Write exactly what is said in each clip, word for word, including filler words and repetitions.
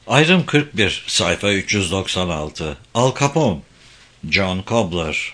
Ayrım kırk bir, sayfa üç yüz doksan altı. Al Capone, John Cobbler.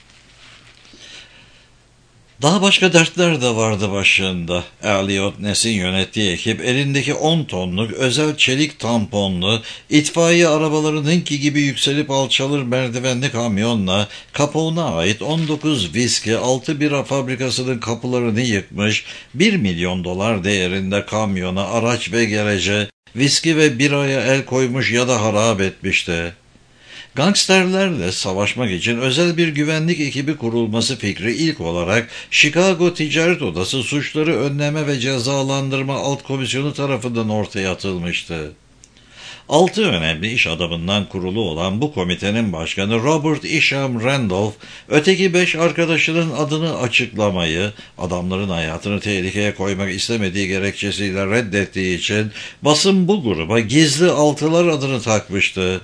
Daha başka dertler de vardı başında. Elliot Ness'in yönettiği ekip elindeki on tonluk özel çelik tamponlu, itfaiye arabalarınınki gibi yükselip alçalır merdivenli kamyonla Capone'a ait on dokuz viski, altı bira fabrikasının kapılarını yıkmış, bir milyon dolar değerinde kamyona, araç ve gerece, viski ve biraya el koymuş ya da harap etmişti. Gangsterlerle savaşmak için özel bir güvenlik ekibi kurulması fikri ilk olarak Chicago Ticaret Odası Suçları Önleme ve Cezalandırma Alt Komisyonu tarafından ortaya atılmıştı. Altı önemli iş adamından kurulu olan bu komitenin başkanı Robert Isham Randolph, öteki beş arkadaşının adını açıklamayı, adamların hayatını tehlikeye koymak istemediği gerekçesiyle reddettiği için basın bu gruba Gizli Altılar adını takmıştı.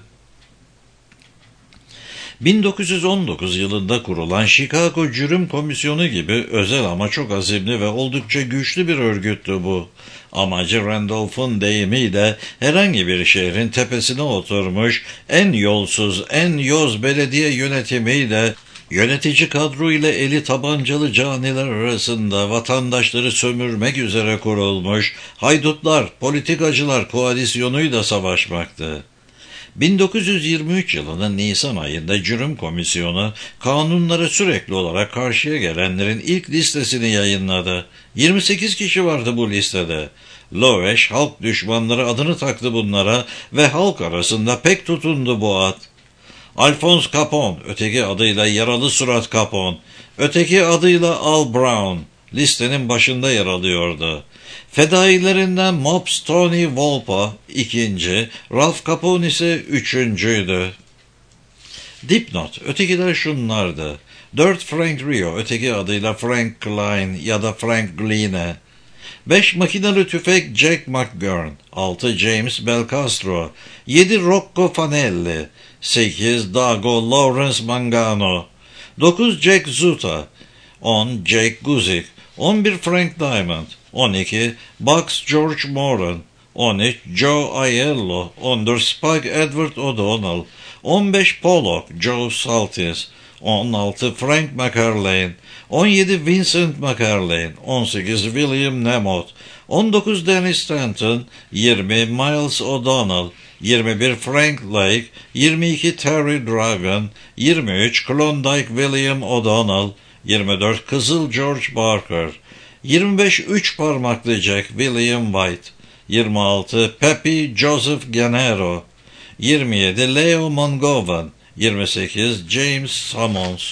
bin dokuz yüz on dokuz yılında kurulan Chicago Cürüm Komisyonu gibi özel ama çok azimli ve oldukça güçlü bir örgüttü bu. Amacı Randolph'un deyimiyle herhangi bir şehrin tepesine oturmuş, en yolsuz, en yoz belediye yönetimiyle, yönetici kadro ile eli tabancalı caniler arasında vatandaşları sömürmek üzere kurulmuş, haydutlar, politikacılar koalisyonuyla savaşmaktı. bin dokuz yüz yirmi üç yılının Nisan ayında Cürüm Komisyonu, kanunlara sürekli olarak karşıya gelenlerin ilk listesini yayınladı. yirmi sekiz kişi vardı bu listede. Loesch, halk düşmanları adını taktı bunlara ve halk arasında pek tutundu bu ad. Alphonse Capone, öteki adıyla Yaralı Surat Capone, öteki adıyla Al Brown, listenin başında yer alıyordu. Fedailerinden Mops Tony Volpa ikinci, Ralph Capone ise üçüncüydü. Dipnot, ötekiler şunlardı. dört Frank Rio, öteki adıyla Frank Klein ya da Frank Gline. beş Makinalı tüfek Jack McGurn. altı James Belcastro. yedi Rocco Fanelli. sekiz Dago Lawrence Mangano. dokuz Jack Zuta. on Jake Guzik. on bir Frank Diamond. on iki Bucks George Moran. on üç Joe Aiello. on dört Spike Edward O'Donnell. on beş Pollock Joe Saltis. on altı Frank McCarlane. on yedi Vincent McCarlane. on sekiz William Nemot. on dokuz Dennis Stanton. yirmi Miles O'Donnell. yirmi bir Frank Lake. yirmi iki Terry Dragon. yirmi üç Klondike William O'Donnell. yirmi dört Kızıl George Barker. yirmi beş Üç Parmaklı Jack William White. yirmi altı Pepe Joseph Gennaro. yirmi yedi Leo Mongovan. yirmi sekiz James Sammons.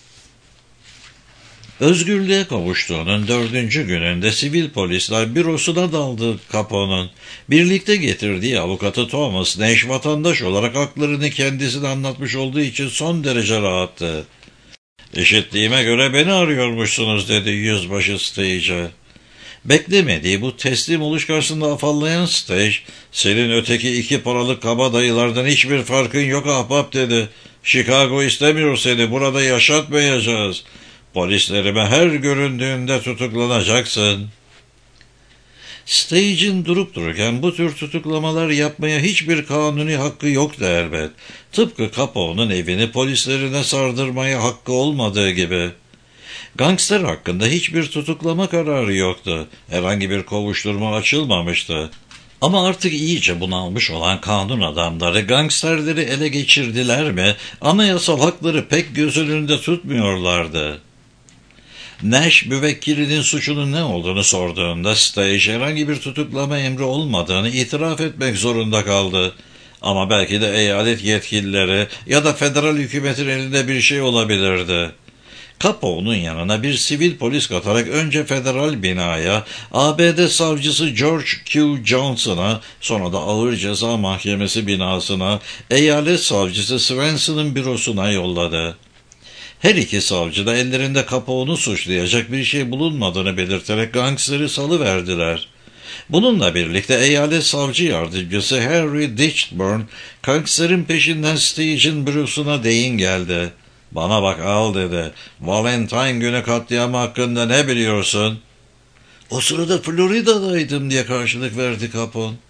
Özgürlüğe kavuştuğunun dördüncü gününde sivil polisler bürosuna daldı Capone'un. Birlikte getirdiği avukatı Thomas Nash vatandaş olarak haklarını kendisine anlatmış olduğu için son derece rahattı. "İşittiğime göre beni arıyormuşsunuz," dedi yüzbaşı Stage'e. Beklemediği bu teslim oluş karşısında afallayan Stage, "Senin öteki iki paralık kabadayılardan hiçbir farkın yok ahbap," dedi. "Chicago istemiyor seni, burada yaşatmayacağız. Polislerime her göründüğünde tutuklanacaksın." Stage'in durup dururken bu tür tutuklamalar yapmaya hiçbir kanuni hakkı yoktu elbet. Tıpkı Capone'un evini polislerine sardırmaya hakkı olmadığı gibi. Gangster hakkında hiçbir tutuklama kararı yoktu. Herhangi bir kovuşturma açılmamıştı. Ama artık iyice bunalmış olan kanun adamları gangsterleri ele geçirdiler mi, anayasal hakları pek göz önünde tutmuyorlardı. Nash müvekkilinin suçunun ne olduğunu sorduğunda Stage herhangi bir tutuklama emri olmadığını itiraf etmek zorunda kaldı. Ama belki de eyalet yetkilileri ya da federal hükümetin elinde bir şey olabilirdi. Capone'un yanına bir sivil polis katarak önce federal binaya, A B D savcısı George Q. Johnson'a, sonra da Ağır Ceza Mahkemesi binasına, eyalet savcısı Swanson'ın bürosuna yolladı. Her iki savcı da ellerinde Capone'u suçlayacak bir şey bulunmadığını belirterek gangsteri salıverdiler. Bununla birlikte eyalet savcı yardımcısı Harry Ditchburn, gangsterin peşinden Stage'in bürosuna değin geldi. "Bana bak Al," dedi. "Valentine günü katliamı hakkında ne biliyorsun?" "O sırada Florida'daydım," diye karşılık verdi Capone.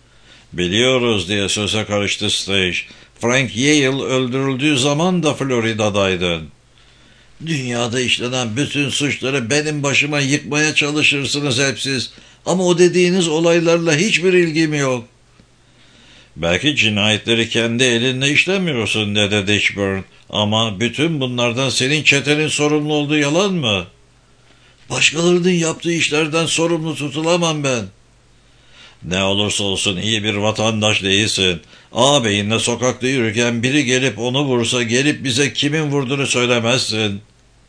Biliyoruz diye söze karıştı Stage. Frank Yale öldürüldüğü zaman da Florida'daydın. Dünyada işlenen bütün suçları benim başıma yıkmaya çalışırsınız hep siz. Ama o dediğiniz olaylarla hiçbir ilgim yok. Belki cinayetleri kendi elinle işlemiyorsun dedi Ditchburn. Ama bütün bunlardan senin çetenin sorumlu olduğu yalan mı? Başkalarının yaptığı işlerden sorumlu tutulamam ben. Ne olursa olsun iyi bir vatandaş değilsin. Ağabeyinle sokakta yürürken biri gelip onu vursa gelip bize kimin vurduğunu söylemezsin.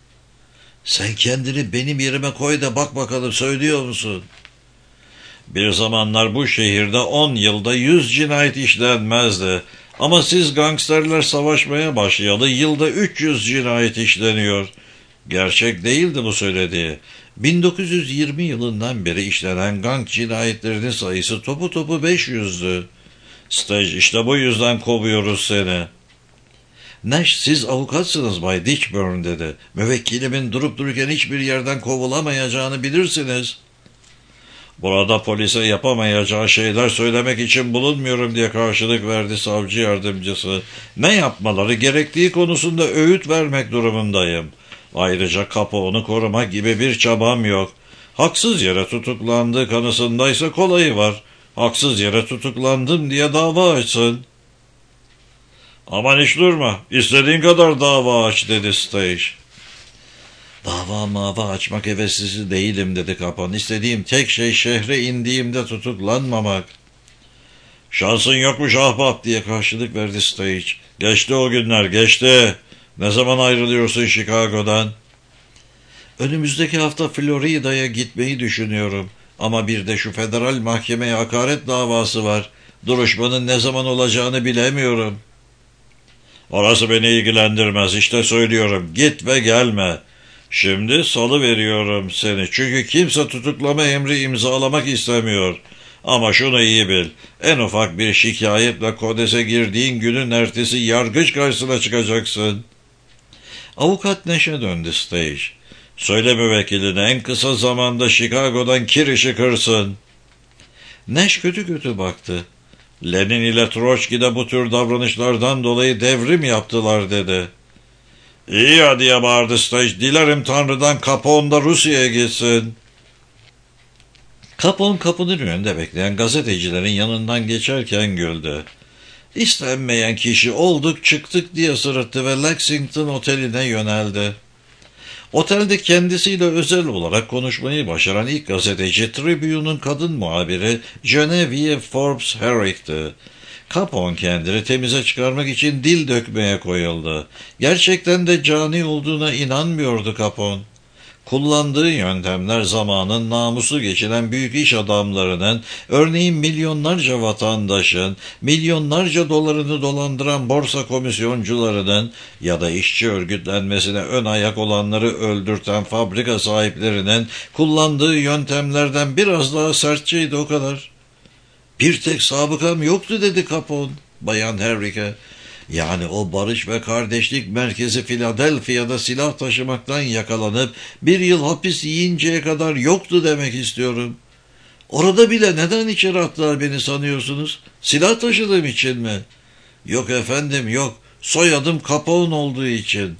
Sen kendini benim yerime koy da bak bakalım söylüyor musun? Bir zamanlar bu şehirde on yılda yüz cinayet işlenmezdi. Ama siz gangsterler savaşmaya başlayalı yılda üç yüz cinayet işleniyor. Gerçek değildi bu söylediği. bin dokuz yüz yirmi yılından beri işlenen gang cinayetlerinin sayısı topu topu beş yüzdü. Stage, işte bu yüzden kovuyoruz seni. Nash, siz avukatsınız Bay Ditchburn dedi. Müvekkilimin durup dururken hiçbir yerden kovulamayacağını bilirsiniz. Burada polise yapamayacağı şeyler söylemek için bulunmuyorum diye karşılık verdi savcı yardımcısı. Ne yapmaları gerektiği konusunda öğüt vermek durumundayım. Ayrıca Capone'u korumak gibi bir çabam yok. Haksız yere tutuklandığı kanısındaysa kolayı var. Haksız yere tutuklandım diye dava açsın. Aman hiç durma. İstediğin kadar dava aç dedi Stage. Dava mava açmak heveslisi değilim dedi Capone. İstediğim tek şey şehre indiğimde tutuklanmamak. Şansın yokmuş ahbap diye karşılık verdi Stage. Geçti o günler geçti. Ne zaman ayrılıyorsun Chicago'dan? Önümüzdeki hafta Florida'ya gitmeyi düşünüyorum. Ama bir de şu federal mahkemeye hakaret davası var. Duruşmanın ne zaman olacağını bilemiyorum. Orası beni ilgilendirmez. İşte söylüyorum. Git ve gelme. Şimdi salı veriyorum seni. Çünkü kimse tutuklama emri imzalamak istemiyor. Ama şunu iyi bil. En ufak bir şikayetle kodese girdiğin günün ertesi yargıç karşısına çıkacaksın. Avukat Nash'e döndü Stage. Söyle müvekkiline en kısa zamanda Chicago'dan kirişi kırsın. Nash kötü kötü baktı. Lenin ile Troçki de bu tür davranışlardan dolayı devrim yaptılar dedi. İyi ya diye bağırdı Stage. Dilerim Tanrı'dan Capone da Rusya'ya gitsin. Capone kapının önünde bekleyen gazetecilerin yanından geçerken güldü. İstenmeyen kişi olduk çıktık diye sırıttı ve Lexington Oteli'ne yöneldi. Otelde kendisiyle özel olarak konuşmayı başaran ilk gazeteci Tribune'un kadın muhabiri Genevieve Forbes Herrick'ti. Capone kendini temize çıkarmak için dil dökmeye koyuldu. Gerçekten de cani olduğuna inanmıyordu Capone. Kullandığı yöntemler zamanın namusu geçilen büyük iş adamlarının, örneğin milyonlarca vatandaşın, milyonlarca dolarını dolandıran borsa komisyoncularının ya da işçi örgütlenmesine ön ayak olanları öldürten fabrika sahiplerinin kullandığı yöntemlerden biraz daha sertçeydi o kadar. Bir tek sabıkam yoktu dedi Capone, Bayan Herrick'e. Yani o barış ve kardeşlik merkezi Philadelphia'da silah taşımaktan yakalanıp bir yıl hapis yiyinceye kadar yoktu demek istiyorum. Orada bile neden içeri attılar beni sanıyorsunuz? Silah taşıdığım için mi? Yok efendim yok. Soyadım Capone olduğu için.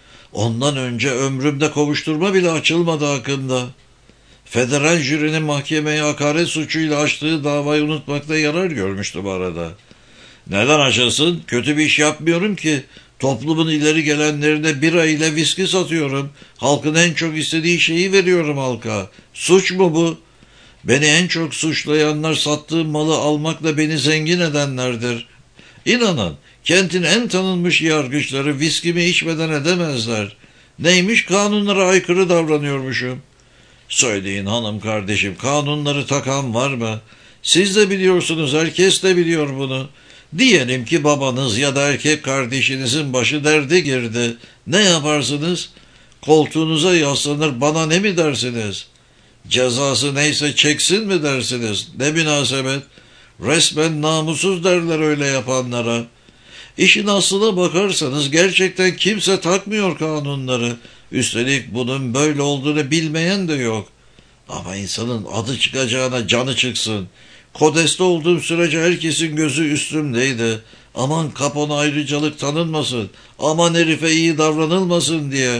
Ondan önce ömrümde kovuşturma bile açılmadı hakkında. Federal jürinin mahkemeye hakaret suçuyla açtığı davayı unutmakta yarar görmüştüm arada. Neden açılsın? Kötü bir iş yapmıyorum ki. Toplumun ileri gelenlerine bira ile viski satıyorum. Halkın en çok istediği şeyi veriyorum halka. Suç mu bu? Beni en çok suçlayanlar sattığım malı almakla beni zengin edenlerdir. İnanın, kentin en tanınmış yargıçları viskimi içmeden edemezler. Neymiş, kanunlara aykırı davranıyormuşum. Söyleyin hanım kardeşim, kanunları takan var mı? Siz de biliyorsunuz, herkes de biliyor bunu. Diyelim ki babanız ya da erkek kardeşinizin başı derde girdi. Ne yaparsınız? Koltuğunuza yaslanır, bana ne mi dersiniz? Cezası neyse çeksin mi dersiniz? Ne münasebet? Resmen namussuz derler öyle yapanlara. İşin aslına bakarsanız gerçekten kimse takmıyor kanunları. Üstelik bunun böyle olduğunu bilmeyen de yok. Ama insanın adı çıkacağına canı çıksın. Kodeste olduğum sürece herkesin gözü üstümdeydi. Aman Capone ayrıcalık tanınmasın, aman herife iyi davranılmasın diye.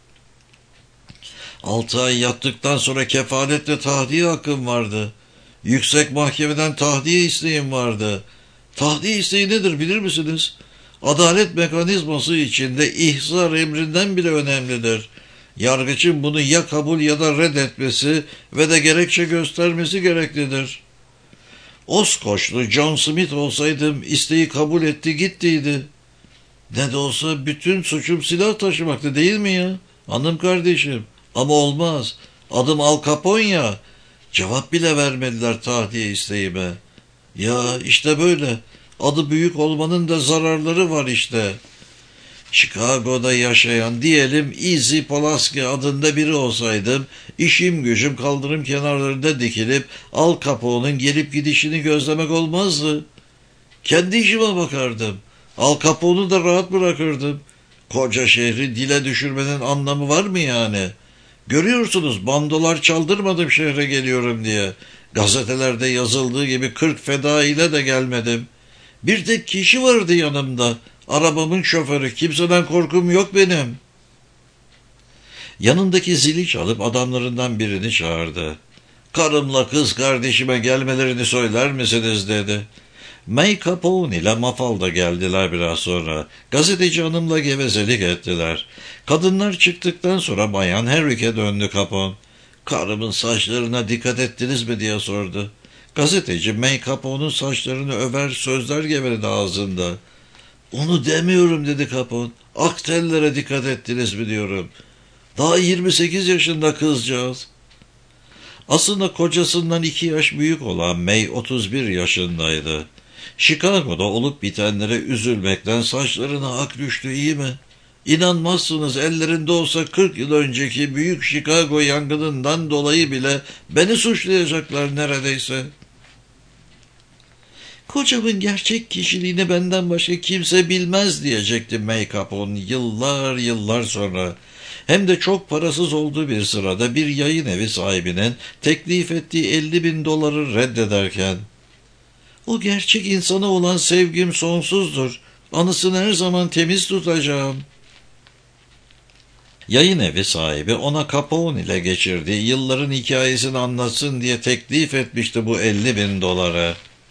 Altı ay yattıktan sonra kefaletle tahliye hakkım vardı. Yüksek mahkemeden tahliye isteğim vardı. Tahliye isteği nedir bilir misiniz? Adalet mekanizması içinde ihzar emrinden bile önemlidir. Yargıçın bunu ya kabul ya da reddetmesi ve de gerekçe göstermesi gereklidir. Oskoçlu John Smith olsaydım isteği kabul etti gittiydi. Ne de olsa bütün suçum silah taşımaktı değil mi ya? Hanım kardeşim. Ama olmaz. Adım Al Capone ya. Cevap bile vermediler tahliye isteğime. Ya işte böyle. Adı büyük olmanın da zararları var işte. Chicago'da yaşayan diyelim Easy Pulaski adında biri olsaydım, işim gücüm kaldırım kenarlarında dikilip Al Capone'un gelip gidişini gözlemek olmazdı. Kendi işime bakardım. Al Capone'u da rahat bırakırdım. Koca şehri dile düşürmenin anlamı var mı yani? Görüyorsunuz bandolar çaldırmadım şehre geliyorum diye. Gazetelerde yazıldığı gibi kırk feda ile de gelmedim. Bir tek kişi vardı yanımda. Arabamın şoförü. Kimseden korkum yok benim. Yanındaki zili çalıp adamlarından birini çağırdı. Karımla kız kardeşime gelmelerini söyler misiniz dedi. May Capone ile Mafalda geldiler biraz sonra. Gazeteci hanımla gevezelik ettiler. Kadınlar çıktıktan sonra Bayan Henrique döndü Capone. Karımın saçlarına dikkat ettiniz mi diye sordu. Gazeteci May Capone'un saçlarını över sözler geveledi ağzında. Onu demiyorum dedi Capone. Aktellere dikkat ettiniz mi diyorum. Daha yirmi sekiz yaşında kızcağız. Aslında kocasından iki yaş büyük olan May otuz bir yaşındaydı. Chicago'da olup bitenlere üzülmekten saçlarına ak düştü iyi mi? İnanmazsınız ellerinde olsa kırk yıl önceki büyük Chicago yangınından dolayı bile beni suçlayacaklar neredeyse. Kocamın gerçek kişiliğini benden başka kimse bilmez diyecekti May Capone yıllar yıllar sonra. Hem de çok parasız olduğu bir sırada bir yayın evi sahibinin teklif ettiği elli bin doları reddederken. O gerçek insana olan sevgim sonsuzdur. Anısını her zaman temiz tutacağım. Yayın evi sahibi ona Capone ile geçirdiği yılların hikayesini anlatsın diye teklif etmişti bu elli bin doları.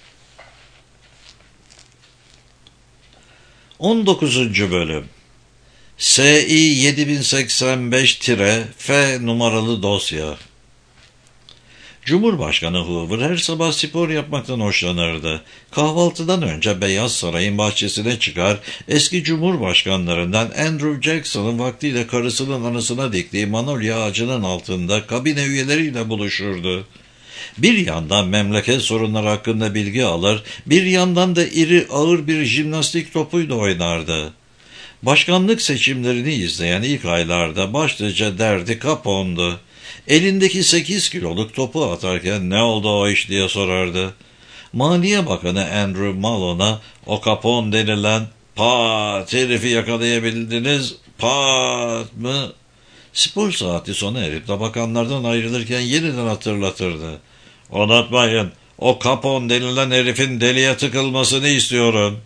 on dokuzuncu Bölüm S I yedi bin seksen beş F numaralı dosya. Cumhurbaşkanı Hoover her sabah spor yapmaktan hoşlanırdı. Kahvaltıdan önce Beyaz Saray'ın bahçesine çıkar, eski cumhurbaşkanlarından Andrew Jackson'ın vaktiyle karısının anısına diktiği manolya ağacının altında kabine üyeleriyle buluşurdu. Bir yandan memleket sorunları hakkında bilgi alır, bir yandan da iri ağır bir jimnastik topuyla oynardı. Başkanlık seçimlerini izleyen ilk aylarda başlıca derdi Capone'du. Elindeki sekiz kiloluk topu atarken ne oldu o iş diye sorardı. Maliye Bakanı Andrew Malone'a o Capone denilen pat herifi yakalayabildiniz pat mı? Spor saati sona erip de bakanlardan ayrılırken yeniden hatırlatırdı. Unutmayın o Capone denilen herifin deliye tıkılmasını istiyorum.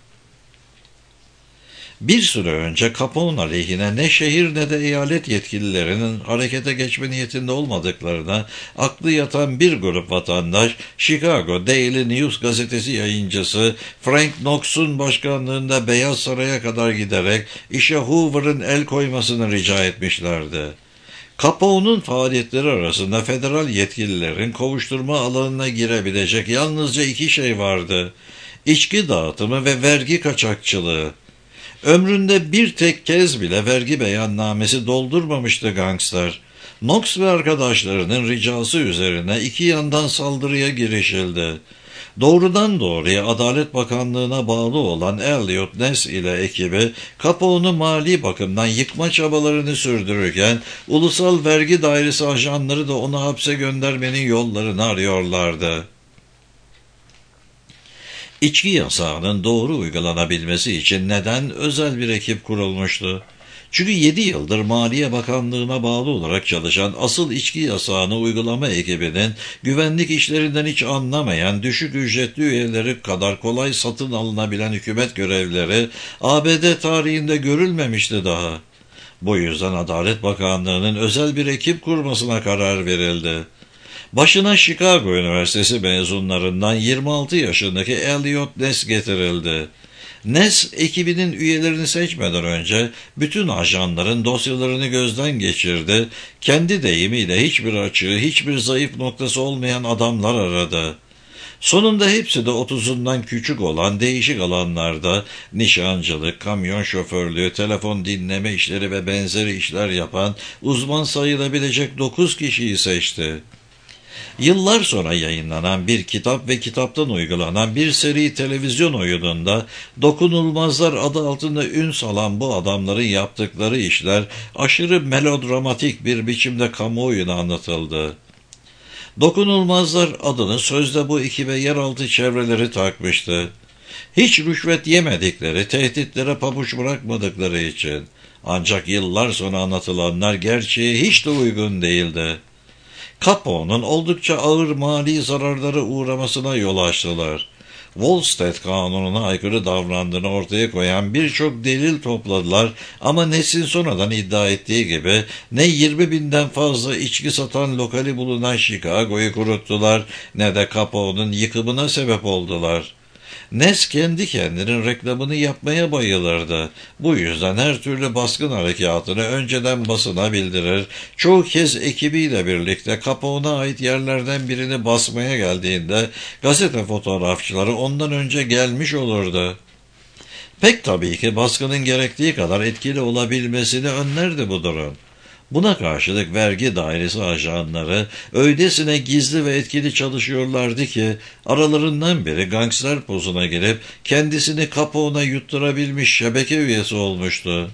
Bir süre önce Capone aleyhine ne şehir ne de eyalet yetkililerinin harekete geçme niyetinde olmadıklarına aklı yatan bir grup vatandaş, Chicago Daily News gazetesi yayıncısı Frank Knox'un başkanlığında Beyaz Saray'a kadar giderek işe Hoover'ın el koymasını rica etmişlerdi. Capone'un faaliyetleri arasında federal yetkililerin kovuşturma alanına girebilecek yalnızca iki şey vardı: İçki dağıtımı ve vergi kaçakçılığı. Ömründe bir tek kez bile vergi beyannamesi doldurmamıştı gangster. Knox ve arkadaşlarının ricası üzerine iki yandan saldırıya girişildi. Doğrudan doğruya Adalet Bakanlığı'na bağlı olan Elliot Ness ile ekibi Capone'u mali bakımdan yıkma çabalarını sürdürürken Ulusal Vergi Dairesi ajanları da onu hapse göndermenin yollarını arıyorlardı. İçki yasağının doğru uygulanabilmesi için neden özel bir ekip kurulmuştu? Çünkü yedi yıldır Maliye Bakanlığı'na bağlı olarak çalışan asıl içki yasağını uygulama ekibinin güvenlik işlerinden hiç anlamayan düşük ücretli üyeleri kadar kolay satın alınabilen hükümet görevlileri A B D tarihinde görülmemişti daha. Bu yüzden Adalet Bakanlığı'nın özel bir ekip kurmasına karar verildi. Başına Chicago Üniversitesi mezunlarından yirmi altı yaşındaki Elliot Ness getirildi. Ness, ekibinin üyelerini seçmeden önce bütün ajanların dosyalarını gözden geçirdi, kendi deyimiyle hiçbir açığı, hiçbir zayıf noktası olmayan adamlar aradı. Sonunda hepsi de otuzundan küçük olan değişik alanlarda nişancılık, kamyon şoförlüğü, telefon dinleme işleri ve benzeri işler yapan uzman sayılabilecek dokuz kişiyi seçti. Yıllar sonra yayınlanan bir kitap ve kitaptan uygulanan bir seri televizyon oyununda Dokunulmazlar adı altında ün salan bu adamların yaptıkları işler aşırı melodramatik bir biçimde kamuoyuna anlatıldı. Dokunulmazlar adını sözde bu ekibe yeraltı çevreleri takmıştı. Hiç rüşvet yemedikleri, tehditlere pabuç bırakmadıkları için. Ancak yıllar sonra anlatılanlar gerçeğe hiç de uygun değildi. Capone'un oldukça ağır mali zararlara uğramasına yol açtılar. Volstead kanununa aykırı davrandığını ortaya koyan birçok delil topladılar ama Ness'in sonradan iddia ettiği gibi ne yirmi binden fazla içki satan lokali bulunan Chicago'yu kuruttular ne de Capone'un yıkımına sebep oldular. Ness kendi kendinin reklamını yapmaya bayılırdı. Bu yüzden her türlü baskın harekatını önceden basına bildirir, çoğu kez ekibiyle birlikte Capone'a ait yerlerden birini basmaya geldiğinde gazete fotoğrafçıları ondan önce gelmiş olurdu. Pek tabii ki baskının gerektiği kadar etkili olabilmesini önlerdi bu durum. Buna karşılık vergi dairesi ajanları öylesine gizli ve etkili çalışıyorlardı ki aralarından biri gangster pozuna girip kendisini Capone'a yutturabilmiş şebeke üyesi olmuştu.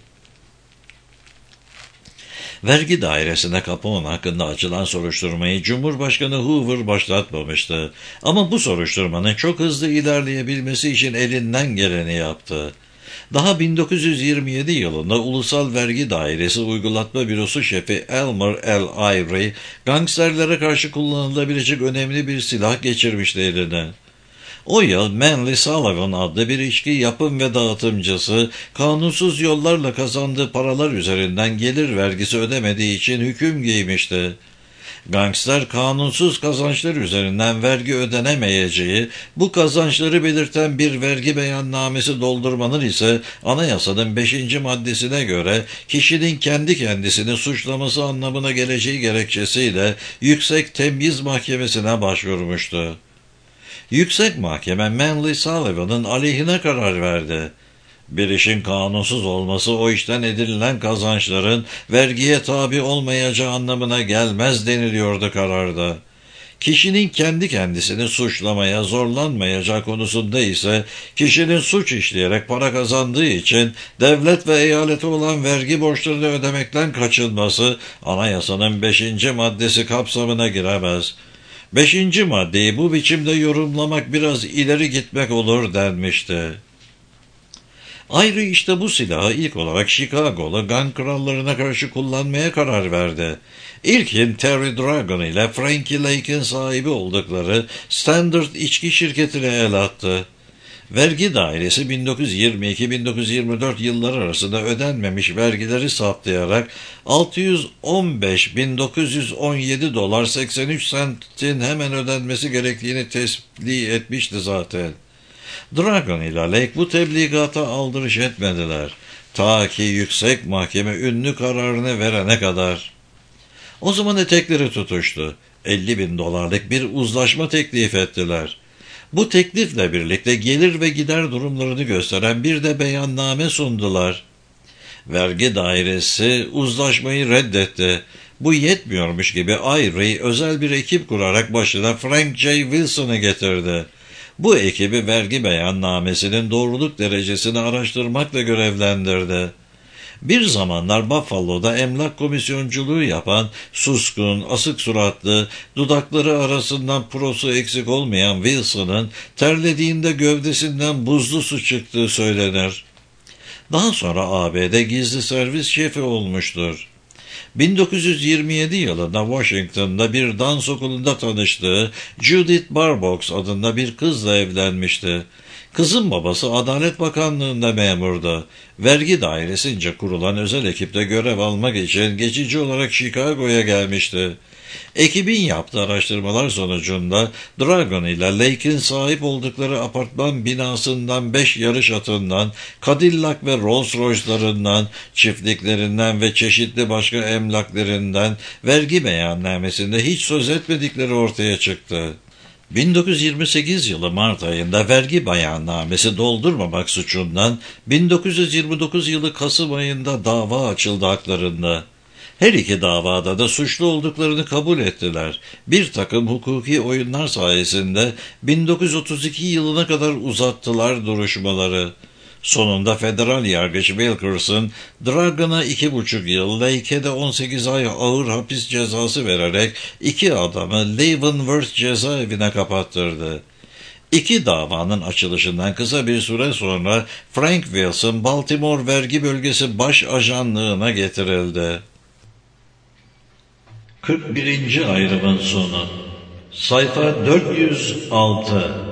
Vergi dairesine Capone hakkında açılan soruşturmayı Cumhurbaşkanı Hoover başlatmamıştı. Ama bu soruşturmanın çok hızlı ilerleyebilmesi için elinden geleni yaptı. Daha bin dokuz yüz yirmi yedi yılında Ulusal Vergi Dairesi Uygulatma Bürosu şefi Elmer L. Ivory, gangsterlere karşı kullanılabilecek önemli bir silah geçirmişti eline. O yıl Manly Sullivan adlı bir içki yapım ve dağıtımcısı, kanunsuz yollarla kazandığı paralar üzerinden gelir vergisi ödemediği için hüküm giymişti. Gangster kanunsuz kazançlar üzerinden vergi ödenemeyeceği, bu kazançları belirten bir vergi beyannamesi doldurmanın ise anayasanın beşinci maddesine göre kişinin kendi kendisini suçlaması anlamına geleceği gerekçesiyle Yüksek Temyiz Mahkemesi'ne başvurmuştu. Yüksek Mahkeme Manly Sullivan'ın aleyhine karar verdi. Bir işin kanunsuz olması o işten edinilen kazançların vergiye tabi olmayacağı anlamına gelmez deniliyordu kararda. Kişinin kendi kendisini suçlamaya zorlanmayacağı konusunda ise kişinin suç işleyerek para kazandığı için devlet ve eyalete olan vergi borçlarını ödemekten kaçınması anayasanın beşinci maddesi kapsamına giremez. Beşinci maddeyi bu biçimde yorumlamak biraz ileri gitmek olur denmişti. Ayrı işte bu silahı ilk olarak Chicago'lu gang krallarına karşı kullanmaya karar verdi. İlkin Terry Dragon ile Frankie Lake'in sahibi oldukları Standard içki şirketine el attı. Vergi dairesi bin dokuz yüz yirmi iki bin dokuz yüz yirmi dört yılları arasında ödenmemiş vergileri saptayarak altı yüz on beş bin dokuz yüz on yedi dolar seksen üç sentin hemen ödenmesi gerektiğini tespit etmişti zaten. Dragon ile Lake bu tebligata aldırış etmediler. Ta ki yüksek mahkeme ünlü kararını verene kadar. O zaman etekleri tutuştu. elli bin dolarlık bir uzlaşma teklif ettiler. Bu teklifle birlikte gelir ve gider durumlarını gösteren bir de beyanname sundular. Vergi dairesi uzlaşmayı reddetti. Bu yetmiyormuş gibi Ivory özel bir ekip kurarak başına Frank J. Wilson'ı getirdi. Bu ekibi vergi beyannamesinin doğruluk derecesini araştırmakla görevlendirdi. Bir zamanlar Buffalo'da emlak komisyonculuğu yapan, suskun, asık suratlı, dudakları arasından prosu eksik olmayan Wilson'ın terlediğinde gövdesinden buzlu su çıktığı söylenir. Daha sonra A B D gizli servis şefi olmuştur. bin dokuz yüz yirmi yedi yılında Washington'da bir dans okulunda tanıştığı Judith Barbox adında bir kızla evlenmişti. Kızın babası Adalet Bakanlığı'nda memurdu. Vergi dairesince kurulan özel ekipte görev almak için geçici olarak Chicago'ya gelmişti. Ekibin yaptığı araştırmalar sonucunda Dragon ile Lake'in sahip oldukları apartman binasından beş yarış atından, Cadillac ve Rolls Royce'larından, çiftliklerinden ve çeşitli başka emlaklerinden vergi beyannamesinde hiç söz etmedikleri ortaya çıktı. bin dokuz yüz yirmi sekiz yılı Mart ayında vergi beyannamesi doldurmamak suçundan bin dokuz yüz yirmi dokuz yılı Kasım ayında dava açıldı haklarında. Her iki davada da suçlu olduklarını kabul ettiler. Bir takım hukuki oyunlar sayesinde bin dokuz yüz otuz iki yılına kadar uzattılar duruşmaları. Sonunda federal yargıç Wilkerson, Dragon'a iki buçuk yıl, Lake'e de on sekiz ay ağır hapis cezası vererek iki adamı Leavenworth cezaevine kapattırdı. İki davanın açılışından kısa bir süre sonra Frank Wilson, Baltimore Vergi Bölgesi Baş Ajanlığı'na getirildi. kırk birinci ayrımın sonu. Sayfa dört yüz altı.